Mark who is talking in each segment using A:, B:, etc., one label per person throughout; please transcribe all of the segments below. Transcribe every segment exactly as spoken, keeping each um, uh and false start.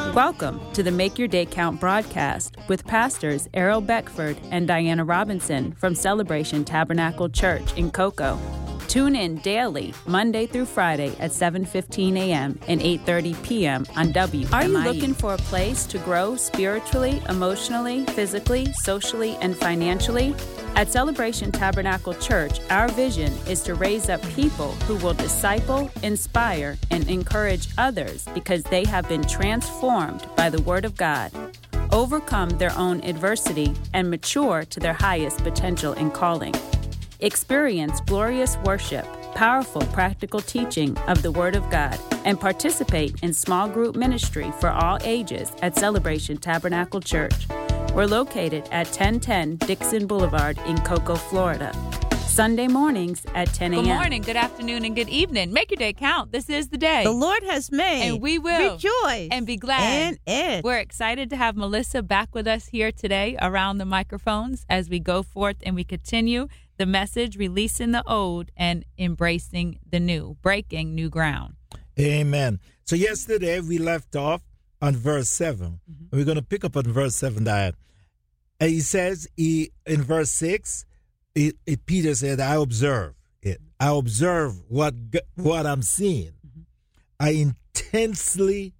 A: Welcome to the Make Your Day Count broadcast with pastors Errol Beckford and Diana Robinson from Celebration Tabernacle Church in Cocoa. Tune in daily, Monday through Friday at seven fifteen a.m. and eight thirty p.m. on W M I E. Are you looking for a place to grow spiritually, emotionally, physically, socially, and financially? At Celebration Tabernacle Church, our vision is to raise up people who will disciple, inspire, and encourage others because they have been transformed by the Word of God, overcome their own adversity, and mature to their highest potential and calling. Experience glorious worship, powerful practical teaching of the Word of God, and participate in small group ministry for all ages at Celebration Tabernacle Church. We're located at ten ten Dixon Boulevard in Cocoa, Florida. Sunday mornings at ten a.m.
B: Good morning, good afternoon, and good evening. Make your day count. This is the day
C: the Lord has made.
B: And we will
C: rejoice
B: and be glad.
C: in it.
B: We're excited to have Melissa back with us here today around the microphones as we go forth and we continue the message, releasing the old and embracing the new, breaking new ground.
D: Amen. So yesterday we left off on verse seven. Mm-hmm. We're going to pick up on verse seven, Diane. And he says he, in verse six, it, it, Peter said, I observe it. I observe what, what I'm seeing. Mm-hmm. I intensely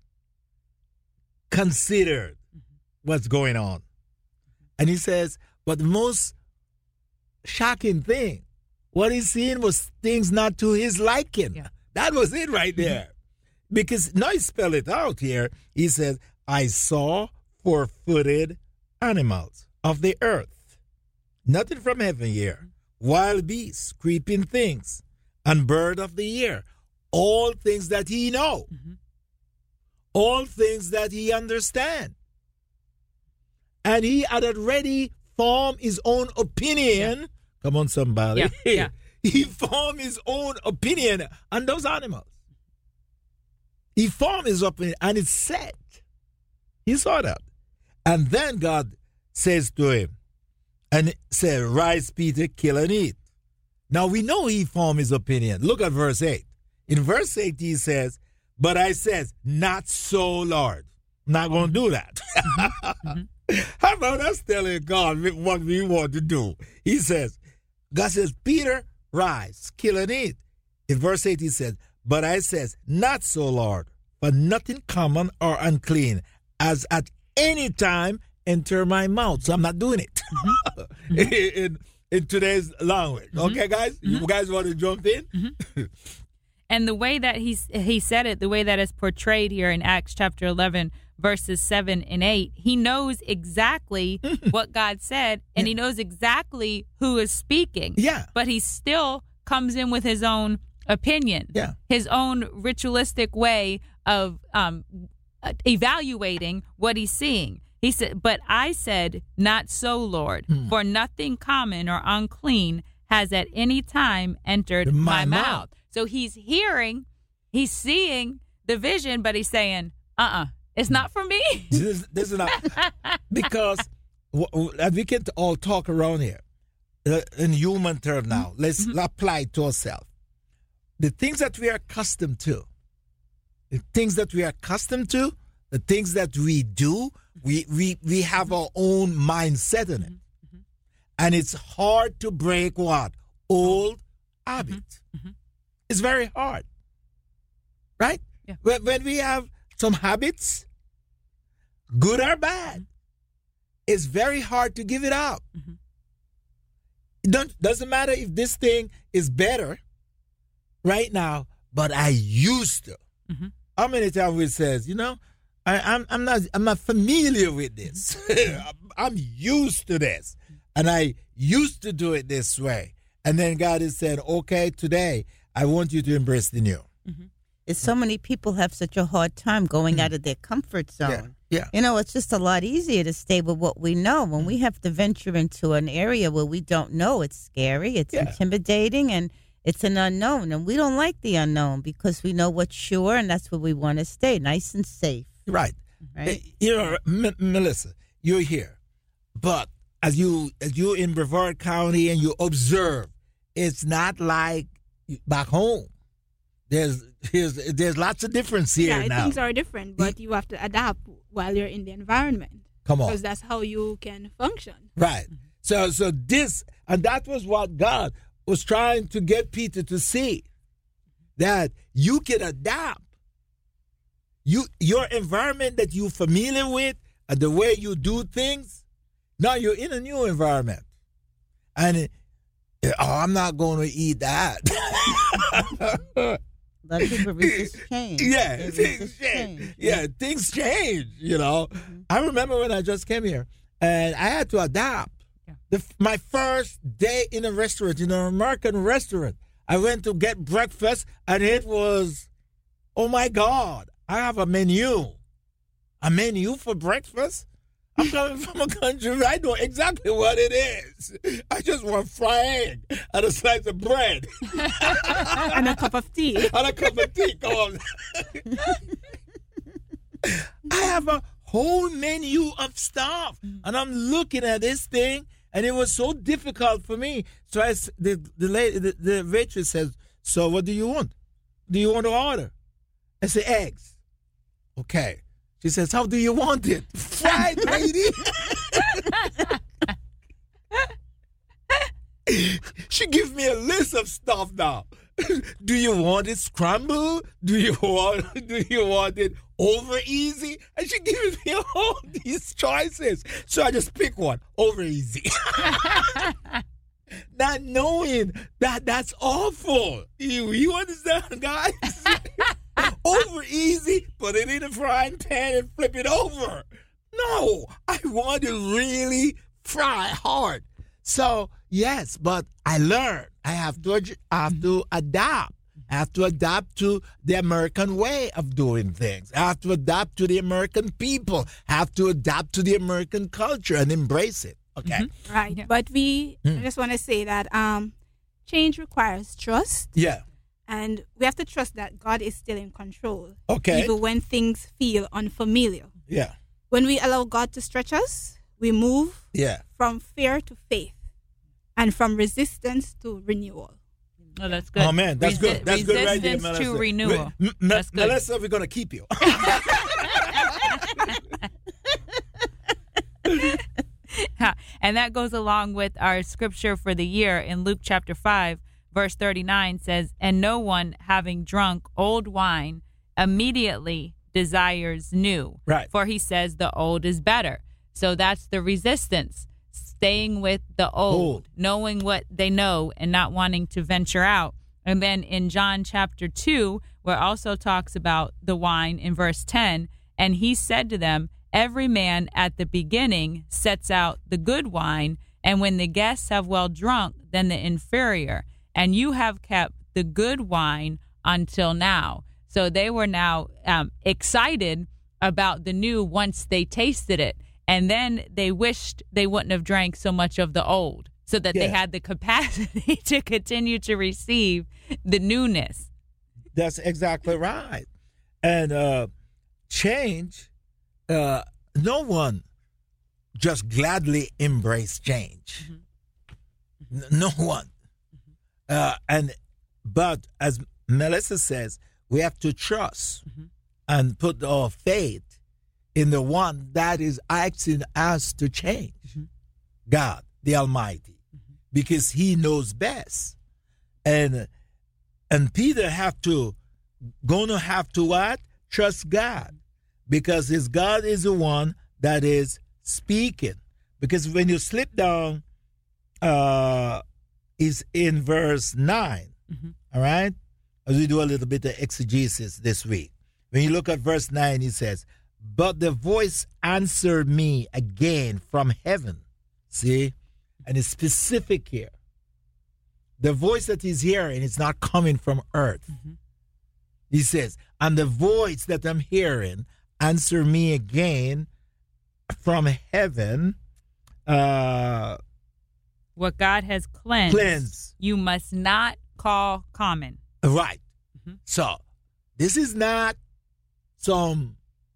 D: considered mm-hmm. what's going on. And he says, but the most shocking thing, what he's seeing was things not to his liking. Yeah. That was it right there. Mm-hmm. Because now he spell it out here. He says, I saw four-footed animals of the earth. Nothing from heaven here. Wild beasts, creeping things, and bird of the air. All things that he know. Mm-hmm. All things that he understand. And he had already formed his own opinion. Yeah. Come on, somebody.
B: Yeah. Yeah.
D: He formed his own opinion on those animals. He formed his opinion, and it's set. He saw that. And then God says to him, and said, rise, Peter, kill and eat. Now we know he formed his opinion. Look at verse eight. In verse eight, he says, but I says, not so, Lord. I'm not going to do that. Mm-hmm. How about us telling God what we want to do? He says, God says, Peter, rise, kill and eat. In verse eight, he says, but I says, not so, Lord, for nothing common or unclean, as at any time enter my mouth. So I'm not doing it. Mm-hmm. in, in today's language. Mm-hmm. Okay, guys? Mm-hmm. You guys want to jump in?
B: Mm-hmm. And the way that he's, he said it, the way that it's portrayed here in Acts chapter eleven, verses seven and eight, he knows exactly what God said, and yeah. he knows exactly who is speaking.
D: Yeah.
B: But he still comes in with his own opinion,
D: yeah.
B: his own ritualistic way of um, evaluating what he's seeing. He said, but I said, not so, Lord, mm. for nothing common or unclean has at any time entered my, my mouth. mouth. So he's hearing, he's seeing the vision, but he's saying, uh-uh, it's not for me.
D: this, this is not, because we can all talk around here uh, in human terms now. Let's mm-hmm. apply it to ourselves. The things that we are accustomed to, the things that we are accustomed to, the things that we do, we we, we have our own mindset in it. Mm-hmm. And it's hard to break what? Old habits. Mm-hmm. It's very hard. Right?
B: Yeah.
D: When, when we have some habits, good or bad, it's very hard to give it up. Mm-hmm. It don't, doesn't matter if this thing is better right now, but I used to. Mm-hmm. How many times we says, you know, I, I'm I'm not I'm not familiar with this. I'm, I'm used to this, and I used to do it this way. And then God has said, okay, today I want you to embrace the new.
C: Mm-hmm. It's so many people have such a hard time going mm-hmm. out of their comfort zone.
D: Yeah. yeah.
C: You know, it's just a lot easier to stay with what we know. When we have to venture into an area where we don't know, it's scary, it's yeah. intimidating, and it's an unknown. And we don't like the unknown because we know what's sure, and that's where we want to stay, nice and safe.
D: Right.
C: Right.
D: You know, M- Melissa, you're here. But as you as you're in Brevard County and you observe, it's not like back home. There's there's there's lots of difference here
E: yeah,
D: now.
E: things are different, but you have to adapt while you're in the environment.
D: Come on.
E: Because that's how you can function.
D: Right. So so this, and that was what God was trying to get Peter to see, that you can adapt. You your environment that you're familiar with and the way you do things, now you're in a new environment. And it, oh, I'm not going to eat that.
C: A lot of people resist change.
D: Yeah,
C: They
D: things
C: resist
D: change.
C: change.
D: Yeah, things change, you know. Mm-hmm. I remember when I just came here and I had to adapt. Yeah. The, my first day in a restaurant, in an American restaurant, I went to get breakfast and it was, oh my God, I have a menu. A menu for breakfast? I'm coming from a country where I know exactly what it is. I just want fried egg and a slice of bread.
E: And a cup of tea.
D: And a cup of tea. Come on. I have a whole menu of stuff. And I'm looking at this thing, and it was so difficult for me. So I, the, the, lady, the, the waitress says, so what do you want? Do you want to order? I say, eggs. Okay. She says, how do you want it? Fried, lady. She gives me a list of stuff now. Do you want it scrambled? Do you want do you want it over easy? And she gives me all these choices. So I just pick one, over easy. Not knowing that that's awful. You, you understand, guys? Over easy, put it in a frying pan and flip it over. No, I want to really fry hard. So, yes, but I learned. I have to, I have to adapt. I have to adapt to the American way of doing things. I have to adapt to the American people. I have to adapt to the American culture and embrace it. Okay?
E: Mm-hmm. Right. Yeah. But we mm. I just want to say that um, change requires trust.
D: Yeah.
E: And we have to trust that God is still in control.
D: Okay.
E: Even when things feel unfamiliar.
D: Yeah.
E: When we allow God to stretch us, we move
D: yeah.
E: from fear to faith and from resistance to renewal.
B: Oh, that's good.
D: Oh, man, that's Resi- good. That's good right there,
B: Resistance to renewal.
D: M- M-
B: that's good.
D: Melissa, we're going to keep you.
B: And that goes along with our scripture for the year in Luke chapter five. Verse thirty-nine says, and no one having drunk old wine immediately desires new.
D: Right.
B: For he says the old is better. So that's the resistance, staying with the old, old, knowing what they know and not wanting to venture out. And then in John chapter two, where also talks about the wine in verse ten, and he said to them, every man at the beginning sets out the good wine, and when the guests have well drunk, then the inferior. And you have kept the good wine until now. So they were now um, excited about the new once they tasted it. And then they wished they wouldn't have drank so much of the old so that yeah. they had the capacity to continue to receive the newness.
D: That's exactly right. And uh, change, uh, no one just gladly embrace change. Mm-hmm. N- no one. Uh, and but as Melissa says, we have to trust mm-hmm. and put our faith in the one that is asking us to change, mm-hmm. God, the Almighty, mm-hmm. because He knows best. And and Peter have to gonna have to what? Trust God, because His God is the one that is speaking. Because when you slip down, uh. is in verse nine, mm-hmm. all right? As we do a little bit of exegesis this week. When you look at verse nine, he says, but the voice answered me again from heaven. See? And it's specific here. The voice that he's hearing is not coming from earth. Mm-hmm. He says, and the voice that I'm hearing answered me again from heaven, uh,
B: what God has cleansed,
D: cleanse.
B: You must not call common.
D: Right. Mm-hmm. So, this is not some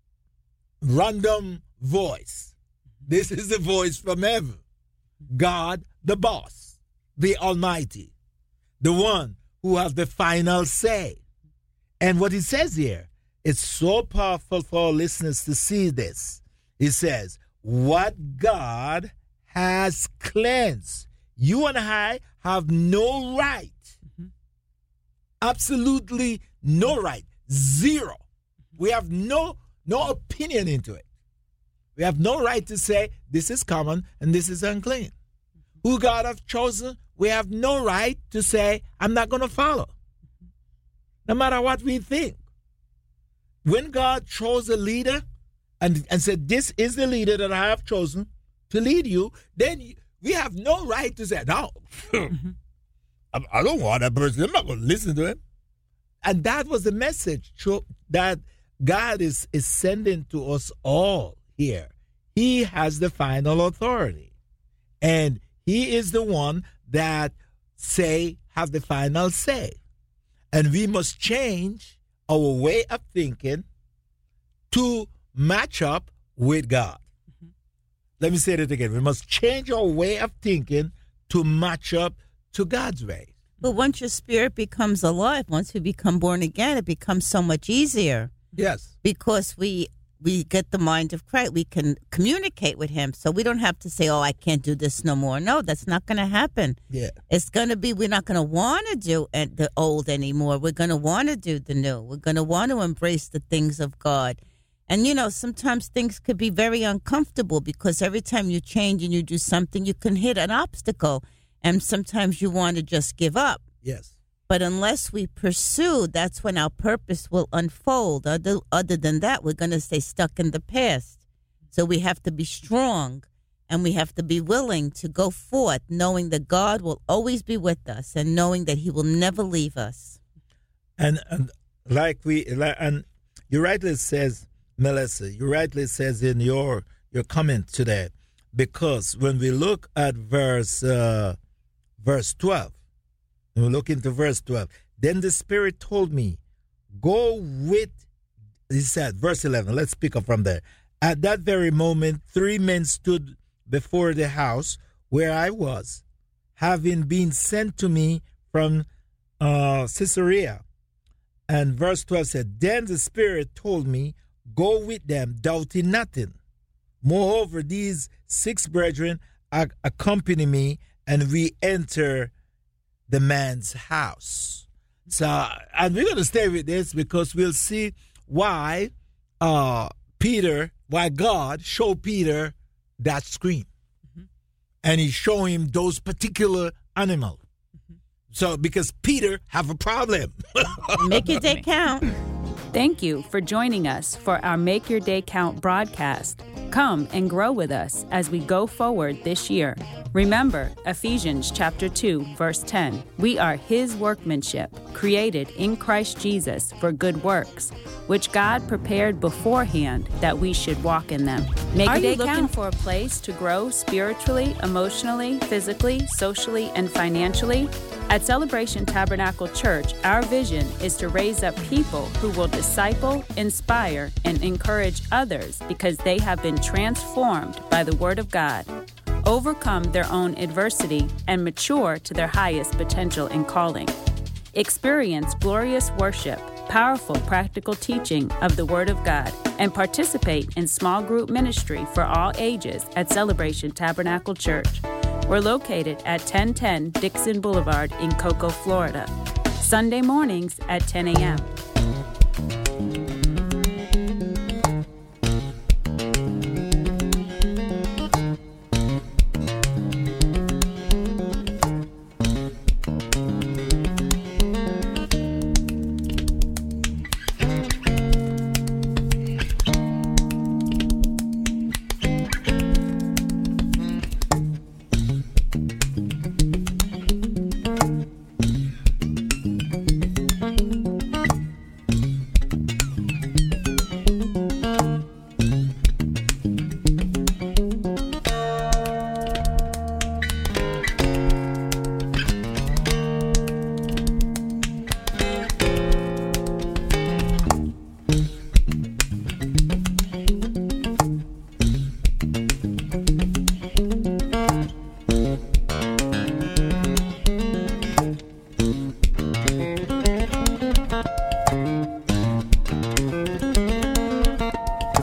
D: random voice. This is the voice from heaven. God, the boss, the Almighty, the one who has the final say. And what he says here, it's so powerful for our listeners to see this. He says, what God has cleansed, you and I have no right, mm-hmm. absolutely no right, zero. We have no no opinion into it. We have no right to say this is common and this is unclean. Mm-hmm. Who God has chosen, we have no right to say I'm not going to follow, no matter what we think. When God chose a leader and, and said, this is the leader that I have chosen to lead you, then we have no right to say, no, mm-hmm. I, I don't want that person. I'm not going to listen to him. And that was the message that God is, is sending to us all here. He has the final authority. And he is the one that say, have the final say. And we must change our way of thinking to match up with God. Mm-hmm. Let me say that again. We must change our way of thinking to match up to God's way.
C: But once your spirit becomes alive, once we become born again, it becomes so much easier.
D: Yes. Because
C: we we get the mind of Christ. We can communicate with him. So we don't have to say, oh, I can't do this no more. No, that's not going to happen.
D: Yeah.
C: It's going to be, we're not going to want to do the old anymore. We're going to want to do the new. We're going to want to embrace the things of God. And, you know, sometimes things could be very uncomfortable because every time you change and you do something, you can hit an obstacle. And sometimes you want to just give up.
D: Yes.
C: But unless we pursue, that's when our purpose will unfold. Other, other than that, we're going to stay stuck in the past. So we have to be strong and we have to be willing to go forth, knowing that God will always be with us and knowing that he will never leave us.
D: And, and like we, like, and you rightly says, Melissa, you rightly says in your, your comment today, because when we look at verse, uh, verse twelve, and we look into verse twelve. Then the Spirit told me, go with, he said, verse eleven, let's pick up from there. At that very moment, three men stood before the house where I was, having been sent to me from uh, Caesarea. And verse twelve said, then the Spirit told me, go with them, doubting nothing. Moreover, these six brethren accompany me, and we enter the man's house. So, and we're going to stay with this because we'll see why uh, Peter, why God showed Peter that screen. Mm-hmm. And he showed him those particular animals. Mm-hmm. So, because Peter have a problem.
C: Make your day count.
A: Thank you for joining us for our Make Your Day Count broadcast. Come and grow with us as we go forward this year. Remember Ephesians chapter two, verse ten. We are his workmanship, created in Christ Jesus for good works, which God prepared beforehand that we should walk in them. Make Are you looking count. for a place to grow spiritually, emotionally, physically, socially, and financially? At Celebration Tabernacle Church, our vision is to raise up people who will disciple, inspire, and encourage others because they have been transformed by the Word of God, overcome their own adversity, and mature to their highest potential and calling. Experience glorious worship, powerful practical teaching of the Word of God, and participate in small group ministry for all ages at Celebration Tabernacle Church. We're located at ten ten Dixon Boulevard in Cocoa, Florida. Sunday mornings at ten a.m.